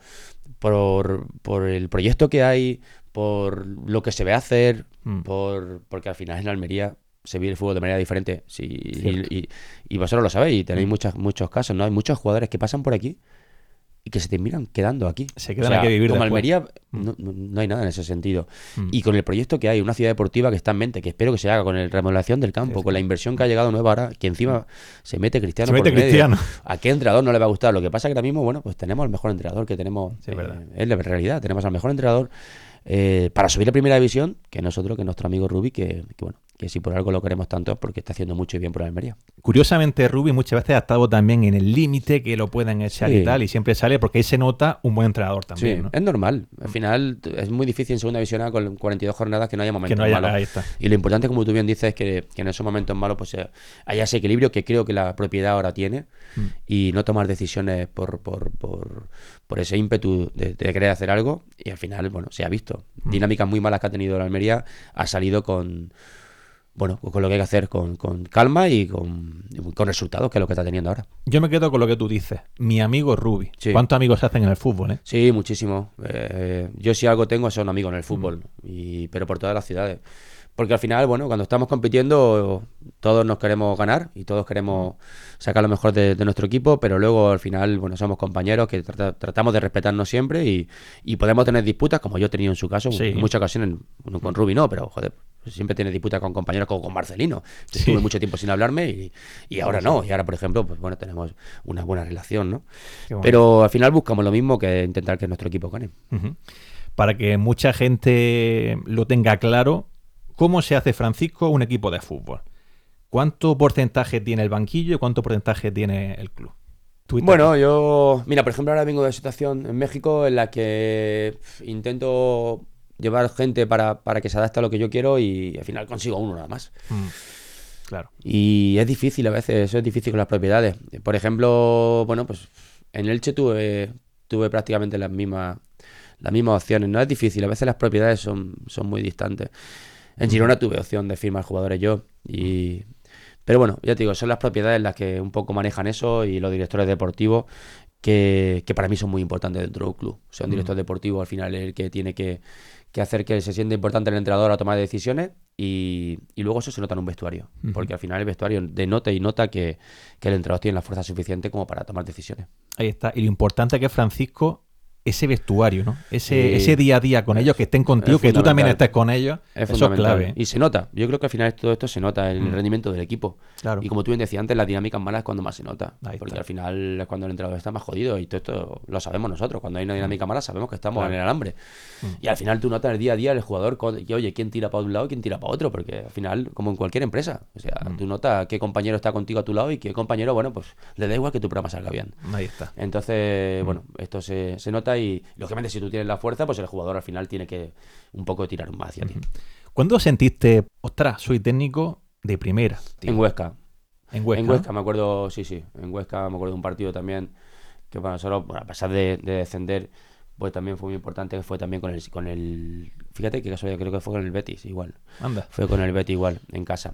el proyecto que hay, por lo que se ve hacer, porque al final en Almería se vive el fútbol de manera diferente. Sí, y vosotros lo sabéis, y tenéis muchos casos, ¿no? Hay muchos jugadores que pasan por aquí y que se terminan quedando aquí. Se quedan aquí a vivir como después. Almería no hay nada en ese sentido. Y con el proyecto que hay, una ciudad deportiva que está en mente, que espero que se haga con la remodelación del campo, con la inversión que ha llegado nueva ahora, que encima se mete Cristiano por medio. ¿A qué entrenador no le va a gustar? Lo que pasa es que ahora mismo, bueno, pues tenemos el mejor entrenador que tenemos. Sí, es la realidad, tenemos al mejor entrenador para subir a primera división, que nosotros, que nuestro amigo Rubi, que bueno, que si por algo lo queremos tanto es porque está haciendo mucho y bien por Almería. Curiosamente, Rubi muchas veces ha estado también en el límite que lo pueden echar y tal, y siempre sale porque ahí se nota un buen entrenador también. Sí, ¿no? Es normal. Al final es muy difícil en segunda división A con 42 jornadas que no haya momentos malos. Ahí está. Y lo importante, como tú bien dices, es que en esos momentos malos pues haya ese equilibrio que creo que la propiedad ahora tiene y no tomar decisiones por ese ímpetu de querer hacer algo y al final, bueno, se ha visto. Dinámicas muy malas que ha tenido la Almería ha salido con lo que hay que hacer con calma y con resultados, que es lo que está teniendo ahora. Yo me quedo con lo que tú dices. Mi amigo Rubi. Sí. ¿Cuántos amigos se hacen en el fútbol? Sí, muchísimo. Yo si algo tengo son amigos en el fútbol, pero por todas las ciudades. Porque al final, bueno, cuando estamos compitiendo todos nos queremos ganar y todos queremos sacar lo mejor de nuestro equipo, pero luego al final, bueno, somos compañeros que tratamos de respetarnos siempre y podemos tener disputas, como yo he tenido en su caso, en muchas ocasiones, con Rubi no, pero joder, siempre tiene disputas con compañeros como con Marcelino. Estuve mucho tiempo sin hablarme y ahora no. Y ahora, por ejemplo, pues bueno, tenemos una buena relación, ¿no? Bueno. Pero al final buscamos lo mismo que intentar que nuestro equipo gane. Para que mucha gente lo tenga claro, ¿cómo se hace, Francisco, un equipo de fútbol? ¿Cuánto porcentaje tiene el banquillo y cuánto porcentaje tiene el club? Bueno, mira, por ejemplo, ahora vengo de una situación en México en la que intento llevar gente para que se adapte a lo que yo quiero y al final consigo uno nada más. Claro. Y es difícil a veces, eso es difícil con las propiedades. Por ejemplo, bueno, pues en Elche tuve prácticamente las mismas opciones. No es difícil, a veces las propiedades son muy distantes. En Girona tuve opción de firmar jugadores yo pero bueno, ya te digo, son las propiedades las que un poco manejan eso y los directores deportivos que para mí son muy importantes dentro del club. O sea, un director deportivo al final es el que tiene que hacer que se sienta importante el entrenador a tomar decisiones y luego eso se nota en un vestuario, porque al final el vestuario denota y nota que el entrenador tiene la fuerza suficiente como para tomar decisiones. Ahí está. Y lo importante que es, Francisco, ese vestuario, ¿no? Ese día a día con ellos, que estén contigo, que tú también estés con ellos, eso es clave. Y se nota. Yo creo que al final todo esto se nota en el rendimiento del equipo. Claro. Y como tú bien decías antes, las dinámicas malas es cuando más se nota. Porque al final es cuando el entrenador está más jodido y todo esto lo sabemos nosotros. Cuando hay una dinámica mala sabemos que estamos en el alambre. Y al final tú notas el día a día el jugador que, oye, quién tira para un lado y quién tira para otro. Porque al final, como en cualquier empresa, o sea, tú notas qué compañero está contigo a tu lado y qué compañero, bueno, pues le da igual que tu programa salga bien. Ahí está. Entonces, bueno, esto se nota y lógicamente si tú tienes la fuerza, pues el jugador al final tiene que un poco tirar más hacia ti. ¿Cuándo sentiste, ostras, soy técnico de primera, tío? En Huesca. En Huesca, en Huesca, me acuerdo, sí. En Huesca me acuerdo de un partido también que para nosotros, a pesar de descender, pues también fue muy importante, que fue también con el fíjate qué casualidad, creo que fue con el Betis igual. Anda. Fue con el Betis igual, en casa.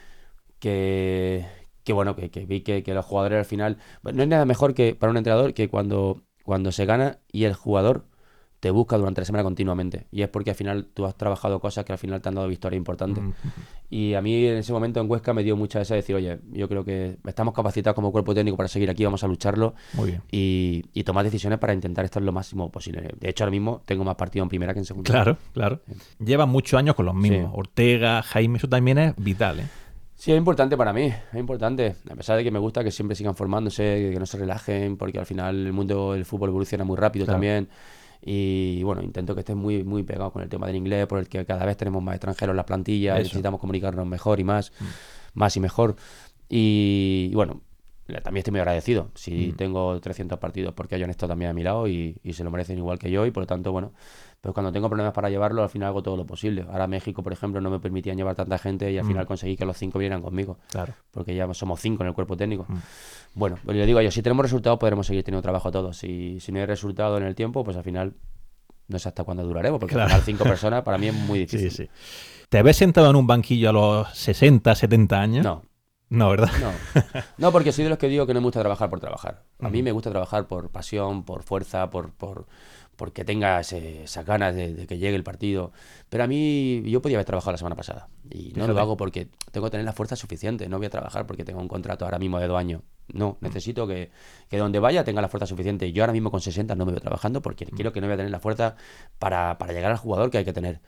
Que bueno, que vi que los jugadores al final, no hay nada mejor que para un entrenador que cuando se gana y el jugador te busca durante la semana continuamente. Y es porque al final tú has trabajado cosas que al final te han dado victorias importantes. Y a mí en ese momento en Huesca me dio mucha esa de decir, oye, yo creo que estamos capacitados como cuerpo técnico para seguir aquí, vamos a lucharlo. Muy bien. Y tomar decisiones para intentar estar lo máximo posible. De hecho, ahora mismo tengo más partidos en primera que en segunda. Claro. Llevan muchos años con los mismos. Sí. Ortega, Jaime, eso también es vital, ¿eh? Sí, es importante para mí, es importante. A pesar de que me gusta que siempre sigan formándose, que no se relajen, porque al final el mundo del fútbol evoluciona muy rápido también. Y bueno, intento que estés muy, muy pegado con el tema del inglés, por el que cada vez tenemos más extranjeros en las plantillas, necesitamos comunicarnos mejor y más y mejor. Y bueno, también estoy muy agradecido. Si tengo 300 partidos porque ellos han estado también a mi lado y se lo merecen igual que yo, y por lo tanto, bueno, pues cuando tengo problemas para llevarlo, al final hago todo lo posible. Ahora México, por ejemplo, no me permitían llevar tanta gente y al final conseguí que los 5 vinieran conmigo. Claro. Porque ya somos 5 en el cuerpo técnico. Bueno, pues le digo a ellos, si tenemos resultados podremos seguir teniendo trabajo todos. Si no hay resultado en el tiempo, pues al final no sé hasta cuándo duraremos, porque al final 5 personas para mí es muy difícil. Sí. ¿Te ves sentado en un banquillo a los 60, 70 años? No, ¿verdad? No, porque soy de los que digo que no me gusta trabajar por trabajar. A mí me gusta trabajar por pasión, por fuerza, porque tenga esas ganas de que llegue el partido. Pero a mí, yo podía haber trabajado la semana pasada. Y no lo hago porque tengo que tener la fuerza suficiente. No voy a trabajar porque tengo un contrato ahora mismo de 2 años. No, necesito que donde vaya tenga la fuerza suficiente. Yo ahora mismo con 60 no me veo trabajando porque quiero que no voy a tener la fuerza para llegar al jugador que hay que tener.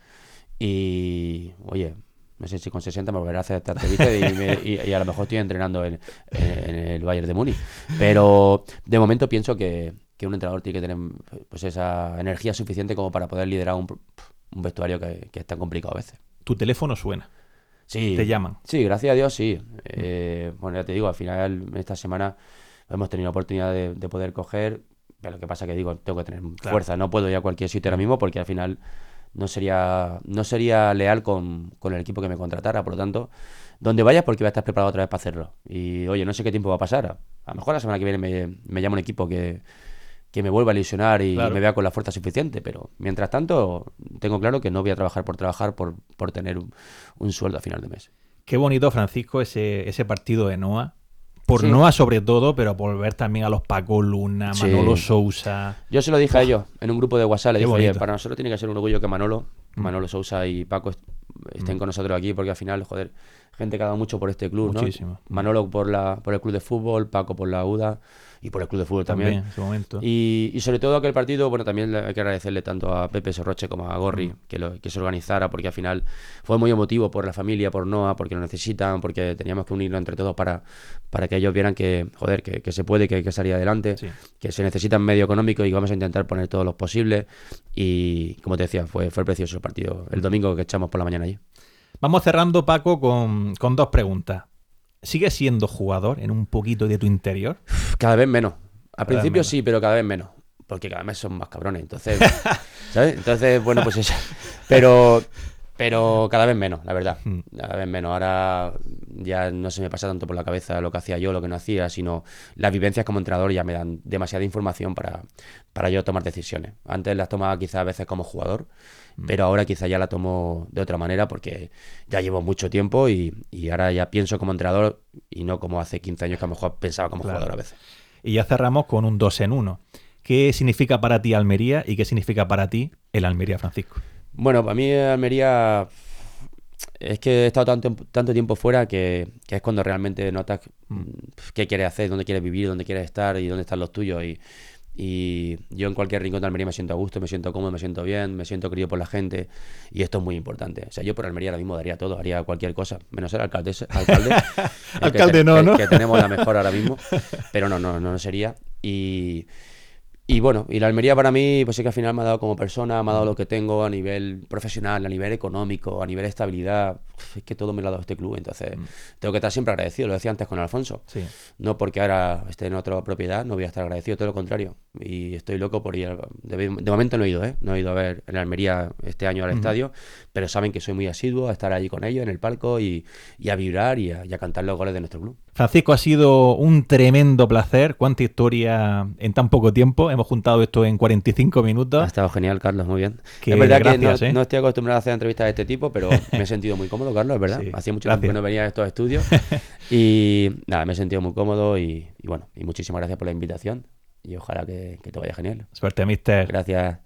Y, oye, no sé si con 60 me volveré a hacer esta entrevista y a lo mejor estoy entrenando en el Bayern de Múnich. Pero de momento pienso que un entrenador tiene que tener pues esa energía suficiente como para poder liderar un vestuario que es tan complicado a veces. ¿Tu teléfono suena? Sí. ¿Te llaman? Sí, gracias a Dios, sí. Bueno, ya te digo, al final, esta semana hemos tenido la oportunidad de poder coger, pero lo que pasa que digo, tengo que tener fuerza. No puedo ir a cualquier sitio ahora mismo porque al final no sería leal con el equipo que me contratara, por lo tanto, donde vayas porque voy a estar preparado otra vez para hacerlo. Y oye, no sé qué tiempo va a pasar. A lo mejor la semana que viene me llama un equipo que me vuelva a ilusionar y me vea con la fuerza suficiente, pero mientras tanto tengo claro que no voy a trabajar por tener un sueldo a final de mes. Qué bonito, Francisco, ese partido de Noah. Por Noah sobre todo, pero por ver también a los Paco Luna, Manolo Sousa. Yo se lo dije a ellos en un grupo de WhatsApp, le dije, oye, para nosotros tiene que ser un orgullo que Manolo Sousa y Paco estén con nosotros aquí, porque al final, joder, gente que ha dado mucho por este club, muchísimo, ¿no? Manolo por el club de fútbol, Paco por la UDA y por el club de fútbol también. En su momento. Y sobre todo aquel partido, bueno, también hay que agradecerle tanto a Pepe Sorroche como a Gorri que se organizara, porque al final fue muy emotivo por la familia, por Noah, porque lo necesitan, porque teníamos que unirlo entre todos para que ellos vieran que, joder, que se puede, que hay que salir adelante, que se necesitan medio económico y vamos a intentar poner todos los posibles. Y como te decía, fue precioso el partido el domingo que echamos por la mañana allí. Vamos cerrando, Paco, con 2 preguntas. ¿Sigues siendo jugador en un poquito de tu interior? Cada vez menos. Al principio sí, pero cada vez menos. Porque cada vez son más cabrones. Entonces, ¿sabes? Entonces, bueno, pues eso. Pero cada vez menos, la verdad. Cada vez menos. Ahora ya no se me pasa tanto por la cabeza lo que hacía yo, lo que no hacía, sino las vivencias como entrenador ya me dan demasiada información para yo tomar decisiones. Antes las tomaba quizás a veces como jugador, pero ahora quizás ya la tomo de otra manera porque ya llevo mucho tiempo y ahora ya pienso como entrenador y no como hace 15 años que a lo mejor pensaba como jugador a veces. Y ya cerramos con un 2 en 1. ¿Qué significa para ti Almería y qué significa para ti el Almería, Francisco? Bueno, para mí Almería es que he estado tanto tiempo fuera que es cuando realmente notas qué quieres hacer, dónde quieres vivir, dónde quieres estar y dónde están los tuyos. Y yo en cualquier rincón de Almería me siento a gusto, me siento cómodo, me siento bien, me siento querido por la gente y esto es muy importante. O sea, yo por Almería ahora mismo daría todo, haría cualquier cosa, menos ser alcalde. ¿no? Que tenemos la mejor ahora mismo, pero no sería. Y bueno, y la Almería para mí, pues sí que al final me ha dado como persona, me ha dado lo que tengo a nivel profesional, a nivel económico, a nivel de estabilidad. Es que todo me lo ha dado este club, entonces tengo que estar siempre agradecido. Lo decía antes con Alfonso. Sí. No porque ahora esté en otra propiedad, no voy a estar agradecido, todo lo contrario. Y estoy loco por ir. De momento no he ido, ¿eh? No he ido a ver en la Almería este año al estadio, pero saben que soy muy asiduo a estar allí con ellos en el palco y a vibrar y a cantar los goles de nuestro club. Francisco, ha sido un tremendo placer. Cuánta historia en tan poco tiempo. Hemos juntado esto en 45 minutos. Ha estado genial, Carlos, muy bien. Es verdad que no estoy acostumbrado a hacer entrevistas de este tipo, pero me he sentido muy cómodo, Carlos, es verdad. Sí, hacía mucho tiempo que no venía a estos estudios. Y nada, me he sentido muy cómodo y bueno, y muchísimas gracias por la invitación. Y ojalá que te vaya genial. Suerte, mister. Gracias.